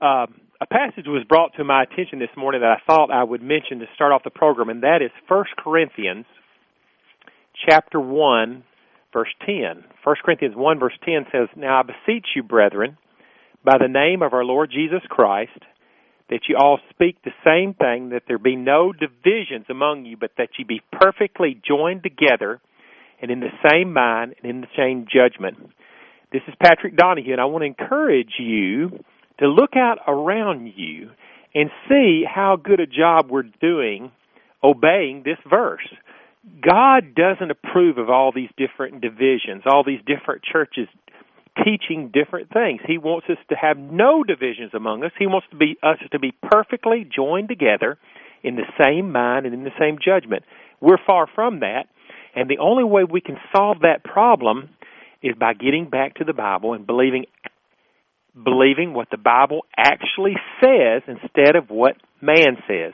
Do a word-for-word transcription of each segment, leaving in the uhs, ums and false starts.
uh, a passage was brought to my attention this morning that I thought I would mention to start off the program, and that is First Corinthians chapter one, verse ten. First Corinthians one, verse ten says, "Now I beseech you, brethren, by the name of our Lord Jesus Christ, that you all speak the same thing, that there be no divisions among you, but that you be perfectly joined together and in the same mind and in the same judgment." This is Patrick Donahue, and I want to encourage you to look out around you and see how good a job we're doing obeying this verse. God doesn't approve of all these different divisions, all these different churches teaching different things. He wants us to have no divisions among us. He wants to be us to be perfectly joined together in the same mind and in the same judgment. We're far from that, and the only way we can solve that problem is by getting back to the Bible and believing believing what the Bible actually says instead of what man says.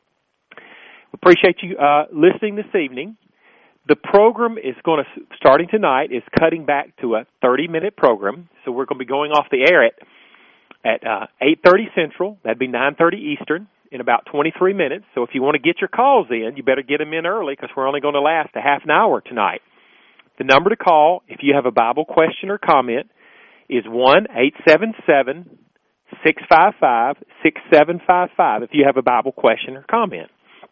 We appreciate you uh, listening this evening. The program is going to, starting tonight, is cutting back to a thirty-minute program. So we're going to be going off the air at at uh, eight thirty Central. That'd be nine thirty Eastern in about twenty-three minutes. So if you want to get your calls in, you better get them in early because we're only going to last a half an hour tonight. The number to call, if you have a Bible question or comment, is one eight seven seven, six five five, six seven five five if you have a Bible question or comment.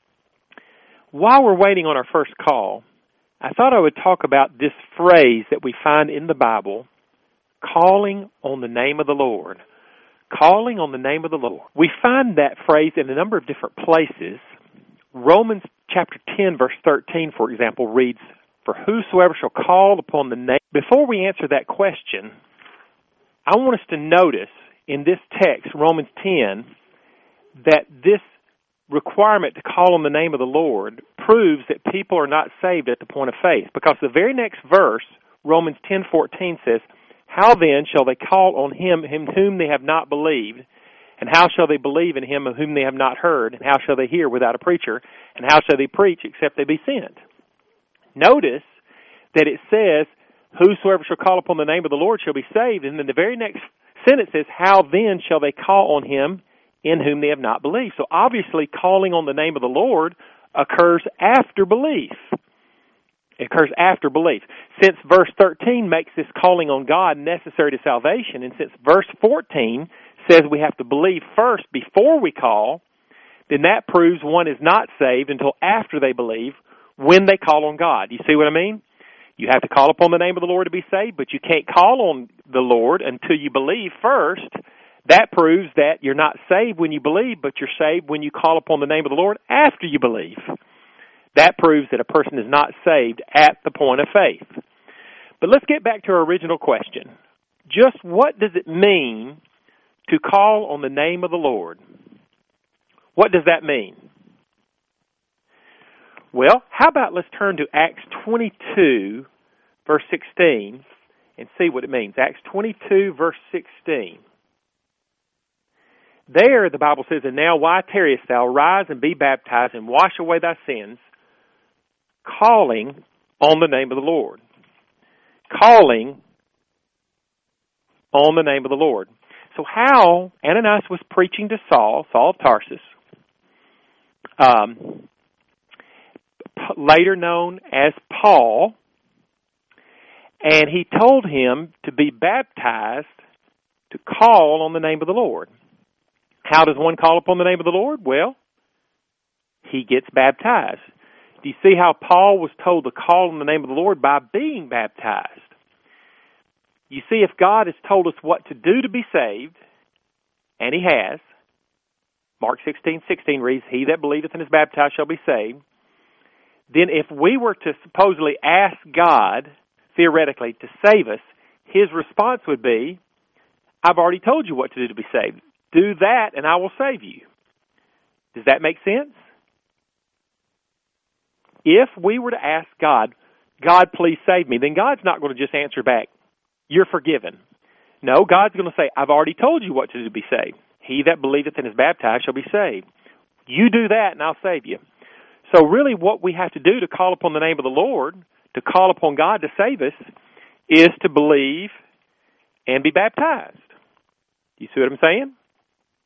While we're waiting on our first call, I thought I would talk about this phrase that we find in the Bible, calling on the name of the Lord. Calling on the name of the Lord. We find that phrase in a number of different places. Romans chapter ten, verse thirteen, for example, reads, "For whosoever shall call upon the name..." Before we answer that question, I want us to notice in this text, Romans ten, that this requirement to call on the name of the Lord proves that people are not saved at the point of faith. Because the very next verse, Romans ten fourteen says, "How then shall they call on him, him whom they have not believed? And how shall they believe in him of whom they have not heard? And how shall they hear without a preacher? And how shall they preach except they be sent?" Notice that it says, "Whosoever shall call upon the name of the Lord shall be saved." And then the very next sentence says, "How then shall they call on him in whom they have not believed?" So obviously calling on the name of the Lord occurs after belief. It occurs after belief. Since verse thirteen makes this calling on God necessary to salvation, and since verse fourteen says we have to believe first before we call, then that proves one is not saved until after they believe when they call on God. You see what I mean? You have to call upon the name of the Lord to be saved, but you can't call on the Lord until you believe first. That proves that you're not saved when you believe, but you're saved when you call upon the name of the Lord after you believe. That proves that a person is not saved at the point of faith. But let's get back to our original question. Just what does it mean to call on the name of the Lord? What does that mean? Well, how about let's turn to Acts twenty-two, verse sixteen, and see what it means. Acts twenty-two, verse sixteen. There, the Bible says, "And now why tarriest thou? Rise and be baptized, and wash away thy sins, calling on the name of the Lord." Calling on the name of the Lord. So how Ananias was preaching to Saul, Saul of Tarsus, um, later known as Paul, and he told him to be baptized to call on the name of the Lord. How does one call upon the name of the Lord? Well, he gets baptized. Do you see how Paul was told to call on the name of the Lord? By being baptized. You see, if God has told us what to do to be saved, and he has, Mark sixteen sixteen reads, "He that believeth and is baptized shall be saved," then if we were to supposedly ask God, theoretically, to save us, his response would be, "I've already told you what to do to be saved. Do that and I will save you." Does that make sense? If we were to ask God, "God, please save me," then God's not going to just answer back, "You're forgiven." No, God's going to say, "I've already told you what to do to be saved. He that believeth and is baptized shall be saved. You do that and I'll save you." So really what we have to do to call upon the name of the Lord, to call upon God to save us, is to believe and be baptized. You see what I'm saying?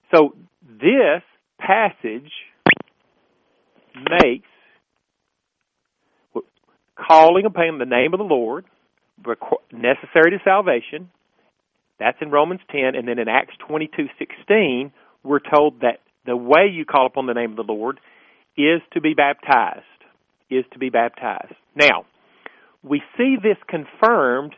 So this passage makes calling upon the name of the Lord necessary to salvation. That's in Romans ten. And then in Acts twenty-two sixteen, we're told that the way you call upon the name of the Lord is to be baptized. Is to be baptized. Now, we see this confirmed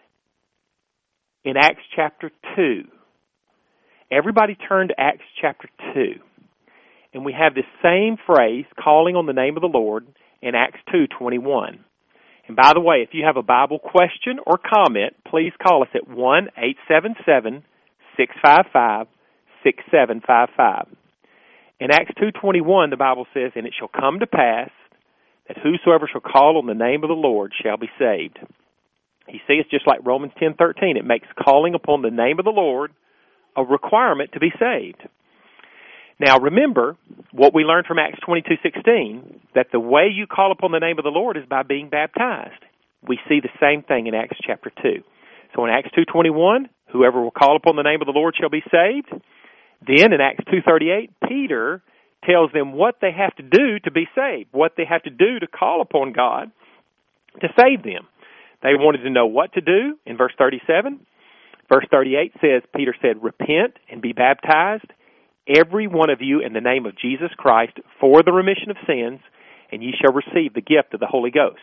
in Acts chapter two. Everybody turn to Acts chapter two. And we have this same phrase, calling on the name of the Lord, in Acts two twenty-one. And by the way, if you have a Bible question or comment, please call us at one eight seven seven, six five five, six seven five five. In Acts two twenty-one, the Bible says, "And it shall come to pass that whosoever shall call on the name of the Lord shall be saved." You see, it's just like Romans ten thirteen. It makes calling upon the name of the Lord a requirement to be saved. Now, remember what we learned from Acts twenty-two sixteen, that the way you call upon the name of the Lord is by being baptized. We see the same thing in Acts chapter two. So in Acts two twenty-one, whoever will call upon the name of the Lord shall be saved. Then in Acts two thirty-eight, Peter tells them what they have to do to be saved, what they have to do to call upon God to save them. They wanted to know what to do in verse thirty-seven. Verse thirty-eight says, Peter said, "Repent and be baptized, every one of you, in the name of Jesus Christ, for the remission of sins, and ye shall receive the gift of the Holy Ghost."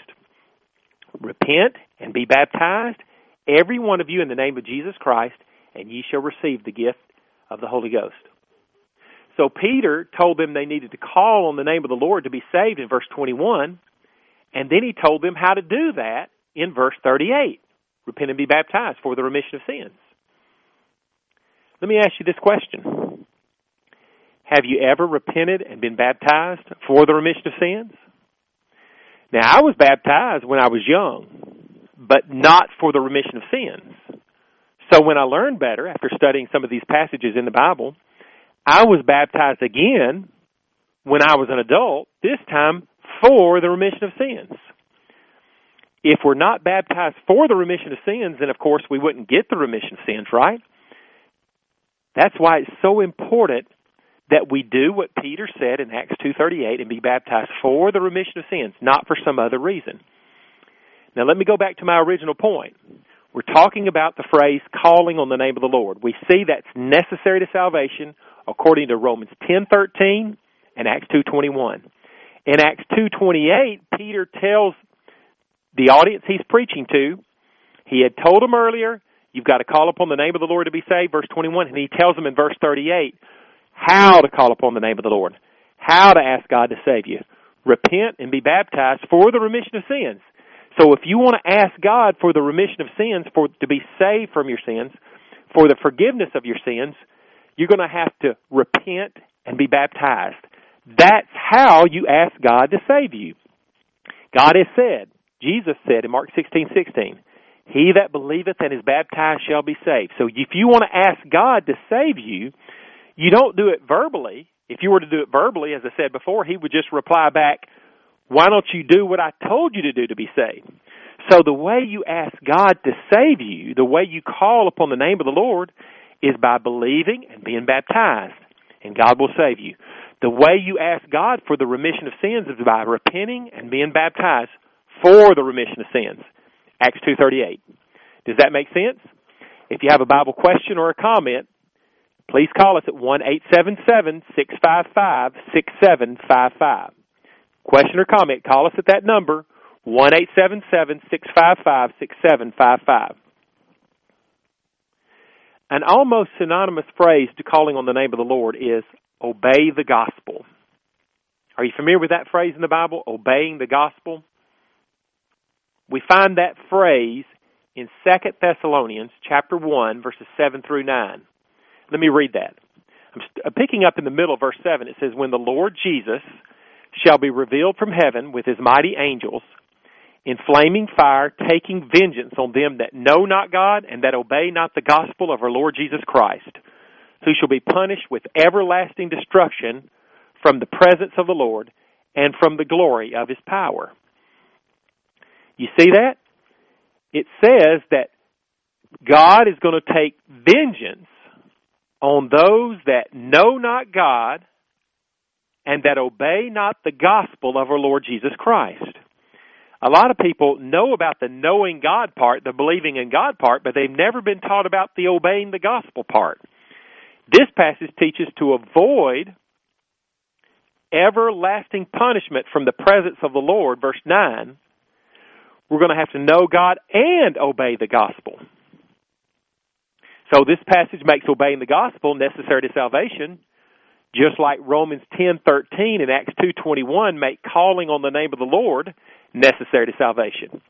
Repent and be baptized, every one of you, in the name of Jesus Christ, and ye shall receive the gift of the Holy Ghost. So Peter told them they needed to call on the name of the Lord to be saved in verse twenty-one, and then he told them how to do that in verse thirty-eight. Repent and be baptized for the remission of sins. Let me ask you this question. Have you ever repented and been baptized for the remission of sins? Now, I was baptized when I was young, but not for the remission of sins. So when I learned better after studying some of these passages in the Bible, I was baptized again when I was an adult, this time for the remission of sins. If we're not baptized for the remission of sins, then of course we wouldn't get the remission of sins, right? That's why it's so important that we do what Peter said in Acts two thirty-eight and be baptized for the remission of sins, not for some other reason. Now let me go back to my original point. We're talking about the phrase calling on the name of the Lord. We see that's necessary to salvation according to Romans ten thirteen and Acts two twenty-one. In Acts two twenty-eight, Peter tells the audience he's preaching to, he had told them earlier, you've got to call upon the name of the Lord to be saved, verse twenty-one, and he tells them in verse thirty-eight how to call upon the name of the Lord, how to ask God to save you. Repent and be baptized for the remission of sins. So if you want to ask God for the remission of sins, for to be saved from your sins, for the forgiveness of your sins, you're going to have to repent and be baptized. That's how you ask God to save you. God has said, Jesus said in Mark sixteen sixteen, "He that believeth and is baptized shall be saved." So if you want to ask God to save you, you don't do it verbally. If you were to do it verbally, as I said before, he would just reply back, "Why don't you do what I told you to do to be saved?" So the way you ask God to save you, the way you call upon the name of the Lord, is by believing and being baptized, and God will save you. The way you ask God for the remission of sins is by repenting and being baptized for the remission of sins. Acts two thirty-eight. Does that make sense? If you have a Bible question or a comment, please call us at one eight seven seven, six five five, six seven five five. Question or comment, call us at that number, one eight seven seven, six five five, six seven five five. An almost synonymous phrase to calling on the name of the Lord is obey the gospel. Are you familiar with that phrase in the Bible, obeying the gospel? We find that phrase in Second Thessalonians chapter one, verses seven through nine. Let me read that. I'm picking up in the middle of verse seven. It says, "When the Lord Jesus shall be revealed from heaven with his mighty angels, in flaming fire, taking vengeance on them that know not God and that obey not the gospel of our Lord Jesus Christ, who shall be punished with everlasting destruction from the presence of the Lord and from the glory of his power." You see that? It says that God is going to take vengeance on those that know not God and that obey not the gospel of our Lord Jesus Christ. A lot of people know about the knowing God part, the believing in God part, but they've never been taught about the obeying the gospel part. This passage teaches to avoid everlasting punishment from the presence of the Lord. Verse nine, we're going to have to know God and obey the gospel. So this passage makes obeying the gospel necessary to salvation, just like Romans ten thirteen and Acts two twenty-one make calling on the name of the Lord necessary to salvation.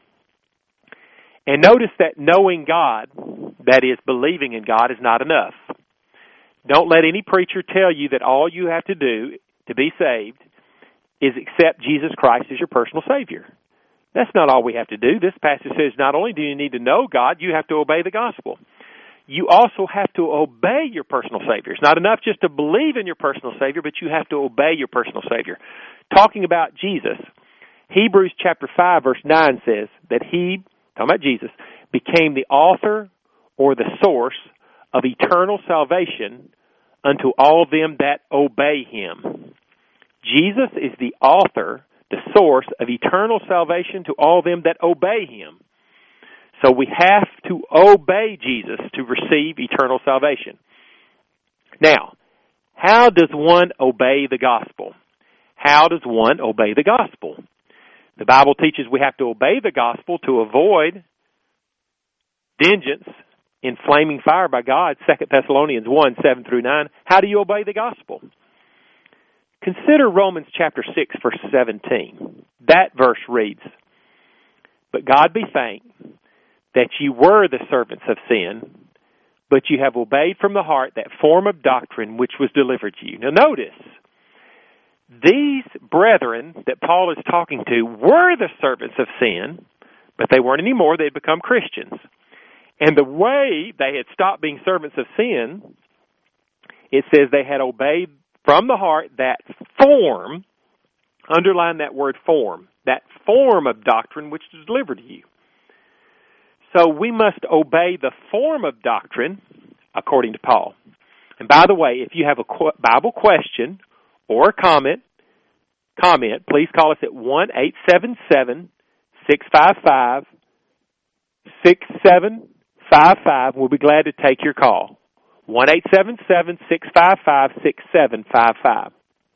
And notice that knowing God, that is, believing in God, is not enough. Don't let any preacher tell you that all you have to do to be saved is accept Jesus Christ as your personal Savior. That's not all we have to do. This passage says not only do you need to know God, you have to obey the gospel. You also have to obey your personal Savior. It's not enough just to believe in your personal Savior, but you have to obey your personal Savior. Talking about Jesus, Hebrews chapter five, verse nine says that He, talking about Jesus, became the author or the source of eternal salvation unto all them that obey Him. Jesus is the author, the source of eternal salvation to all them that obey Him. So we have to obey Jesus to receive eternal salvation. Now, how does one obey the gospel? How does one obey the gospel? The Bible teaches we have to obey the gospel to avoid vengeance in flaming fire by God, Second Thessalonians one, seven through nine. How do you obey the gospel? Consider Romans chapter six, verse seventeen. That verse reads, "But God be thanked that you were the servants of sin, but you have obeyed from the heart that form of doctrine which was delivered to you." Now notice, these brethren that Paul is talking to were the servants of sin, but they weren't anymore. They had become Christians. And the way they had stopped being servants of sin, it says they had obeyed from the heart that form, underline that word form, that form of doctrine which was delivered to you. So we must obey the form of doctrine, according to Paul. And by the way, if you have a Bible question or a comment, comment, please call us at one eight seven seven, six five five, six seven five five. We'll be glad to take your call. one eight seven seven, six five five, six seven five five.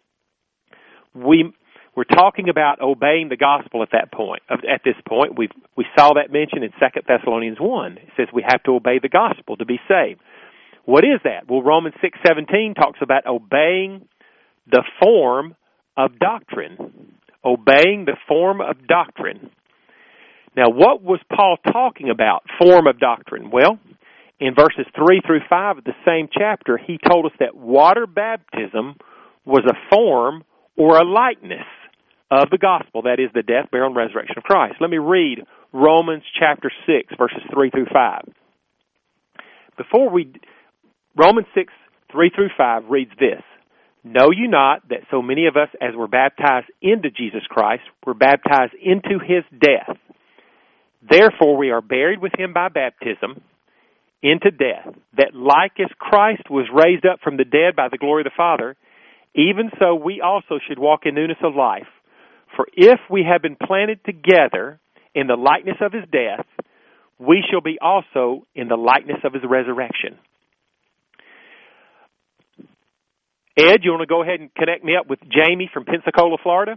We We're talking about obeying the gospel at that point. At this point, we we saw that mentioned in Second Thessalonians one. It says we have to obey the gospel to be saved. What is that? Well, Romans six seventeen talks about obeying the form of doctrine. Obeying the form of doctrine. Now, what was Paul talking about, form of doctrine? Well, in verses three through five of the same chapter, he told us that water baptism was a form or a likeness of the gospel, that is, the death, burial, and resurrection of Christ. Let me read Romans chapter six, verses three through five. Before we, Romans six, three through five reads this: "Know you not that so many of us as were baptized into Jesus Christ were baptized into His death? Therefore we are buried with Him by baptism into death, that like as Christ was raised up from the dead by the glory of the Father, even so we also should walk in newness of life. For if we have been planted together in the likeness of His death, we shall be also in the likeness of His resurrection." Ed, you want to go ahead and connect me up with Jamie from Pensacola, Florida?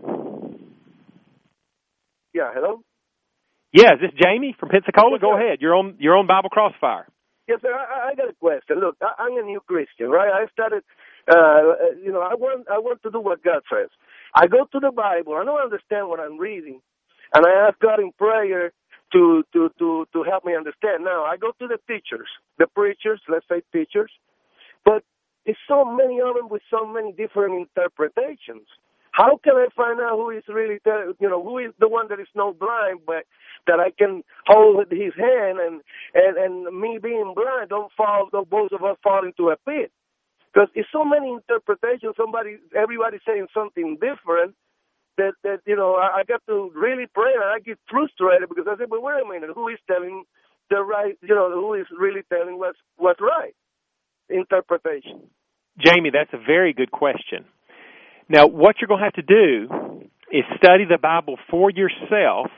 Yeah, hello? Yeah, is this Jamie from Pensacola? Yes, go sir. ahead. You're on you're on Bible Crossfire. Yes, sir. I, I got a question. Look, I, I'm a new Christian, right? I started, uh, you know, I want I want to do what God says. I go to the Bible. I don't understand what I'm reading, and I ask God in prayer to to to to help me understand. Now, I go to the teachers, the preachers, let's say teachers, but there's so many of them with so many different interpretations. How can I find out who is really, you know, who is the one that is not blind, but that I can hold his hand and, and, and me being blind don't fall, don't both of us fall into a pit? Because it's so many interpretations, somebody, everybody saying something different that, that you know, I, I got to really pray and I get frustrated because I say, but wait a minute, who is telling the right, you know, who is really telling what's, what's right? interpretation? Jamie, that's a very good question. Now, what you're going to have to do is study the Bible for yourself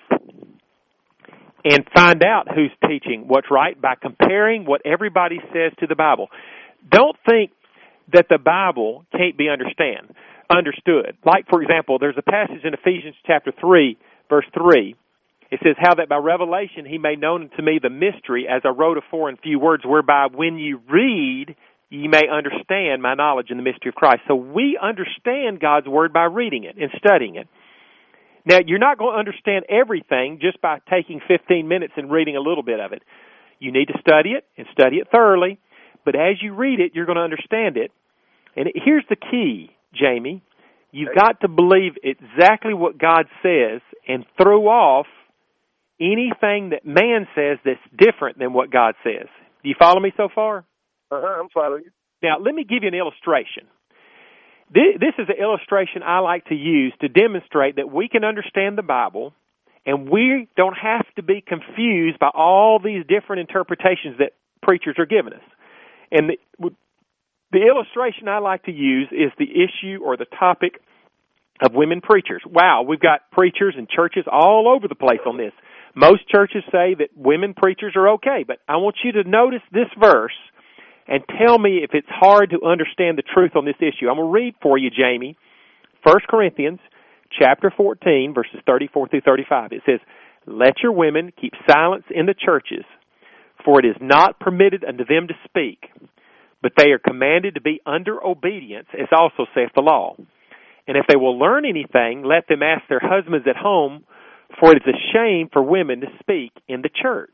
and find out who's teaching what's right by comparing what everybody says to the Bible. Don't think that the Bible can't be understand, understood. Like, for example, there's a passage in Ephesians chapter three, verse three. It says, how that by revelation he made known to me the mystery, as I wrote afore in few words, whereby when you read, ye may understand my knowledge in the mystery of Christ. So we understand God's Word by reading it and studying it. Now, you're not going to understand everything just by taking fifteen minutes and reading a little bit of it. You need to study it and study it thoroughly. But as you read it, you're going to understand it. And here's the key, Jamie. You've got to believe exactly what God says and throw off anything that man says that's different than what God says. Do you follow me so far? Uh-huh, I'm following you. Now, let me give you an illustration. This is an illustration I like to use to demonstrate that we can understand the Bible and we don't have to be confused by all these different interpretations that preachers are giving us. And the, the illustration I like to use is the issue or the topic of women preachers. Wow, we've got preachers and churches all over the place on this. Most churches say that women preachers are okay, but I want you to notice this verse and tell me if it's hard to understand the truth on this issue. I'm going to read for you, Jamie, First Corinthians chapter fourteen, verses thirty-four through thirty-five. It says, let your women keep silence in the churches, for it is not permitted unto them to speak, but they are commanded to be under obedience, as also saith the law. And if they will learn anything, let them ask their husbands at home, for it is a shame for women to speak in the church.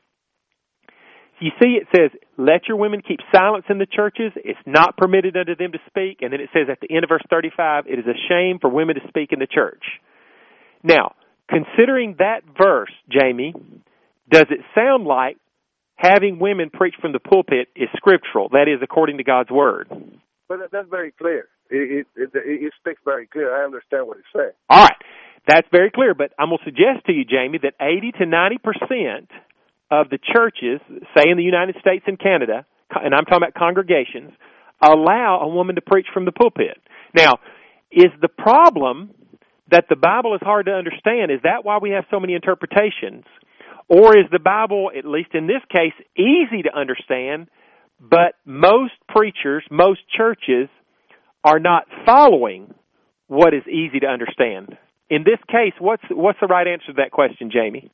You see, it says, let your women keep silence in the churches. It's not permitted unto them to speak. And then it says at the end of verse thirty-five, it is a shame for women to speak in the church. Now, considering that verse, Jamie, does it sound like having women preach from the pulpit is scriptural? That is, according to God's Word. But that's very clear. It, it, it, it speaks very clear. I understand what it's saying. All right. That's very clear. But I'm going to suggest to you, Jamie, that eighty to ninety percent of the churches, say in the United States and Canada, and I'm talking about congregations, allow a woman to preach from the pulpit. Now, is the problem that the Bible is hard to understand? Is that why we have so many interpretations? Or is the Bible, at least in this case, easy to understand, but most preachers, most churches, are not following what is easy to understand? In this case, what's what's the right answer to that question, Jamie?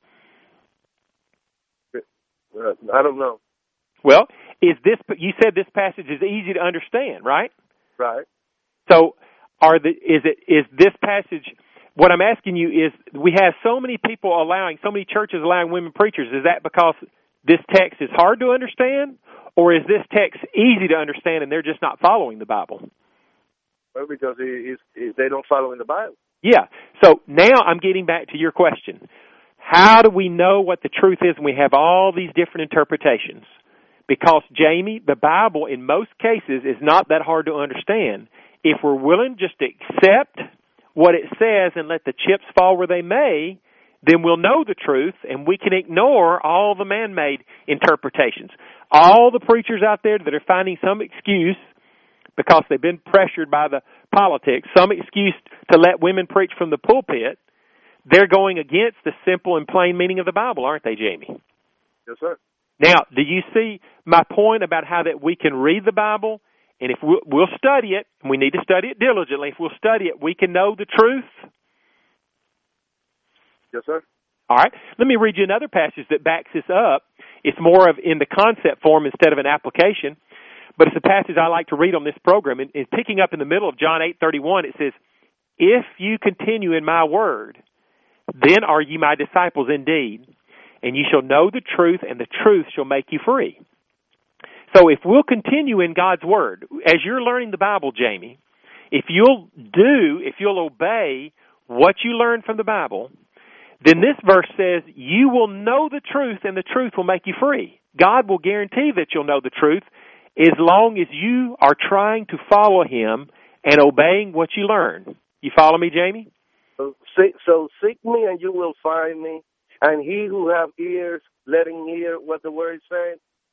Uh, I don't know. Well, is this? You said this passage is easy to understand, right? Right. So, are the is it is this passage? What I'm asking you is, we have so many people allowing, so many churches allowing women preachers. Is that because this text is hard to understand, or is this text easy to understand and they're just not following the Bible? Well, because it, it, they don't follow in the Bible. Yeah. So now I'm getting back to your question. How do we know what the truth is when we have all these different interpretations? Because, Jamie, the Bible in most cases is not that hard to understand. If we're willing just to accept what it says and let the chips fall where they may, then we'll know the truth and we can ignore all the man-made interpretations. All the preachers out there that are finding some excuse because they've been pressured by the politics, some excuse to let women preach from the pulpit, they're going against the simple and plain meaning of the Bible, aren't they, Jamie? Yes, sir. Now, do you see my point about how that we can read the Bible, and if we'll, we'll study it, and we need to study it diligently, if we'll study it, we can know the truth? Yes, sir. All right. Let me read you another passage that backs this up. It's more of in the concept form instead of an application, but it's a passage I like to read on this program. And, and picking up in the middle of John eight thirty-one, it says, if you continue in my word, then are ye my disciples indeed, and ye shall know the truth, and the truth shall make you free. So if we'll continue in God's Word, as you're learning the Bible, Jamie, if you'll do, if you'll obey what you learn from the Bible, then this verse says you will know the truth, and the truth will make you free. God will guarantee that you'll know the truth as long as you are trying to follow Him and obeying what you learn. You follow me, Jamie? So seek, so seek me and you will find me, and he who have ears, let him hear what the word is saying.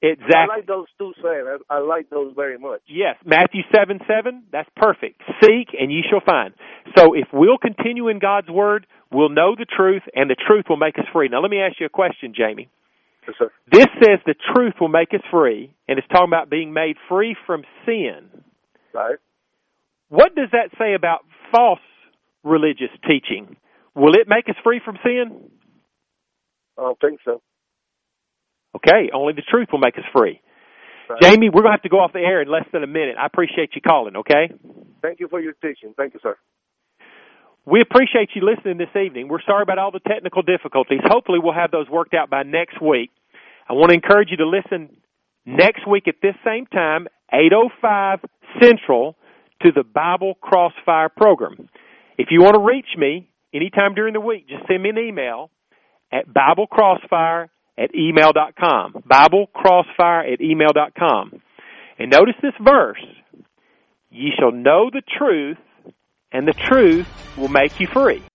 Exactly. I like those two sayings. I, I like those very much. Yes, Matthew seven seven, that's perfect. Seek and ye shall find. So if we'll continue in God's Word, we'll know the truth, and the truth will make us free. Now let me ask you a question, Jamie. Yes, sir. This says the truth will make us free, and it's talking about being made free from sin. Right. What does that say about false religious teaching? Will it make us free from sin? I don't think so. Okay, only the truth will make us free. Right. Jamie, we're going to have to go off the air in less than a minute. I appreciate you calling, okay? Thank you for your teaching. Thank you, sir. We appreciate you listening this evening. We're sorry about all the technical difficulties. Hopefully we'll have those worked out by next week. I want to encourage you to listen next week at this same time, eight oh five Central, to the Bible Crossfire program. If you want to reach me anytime during the week, just send me an email at Bible Crossfire at email dot com. Bible Crossfire at email dot com. And notice this verse. Ye shall know the truth, and the truth will make you free.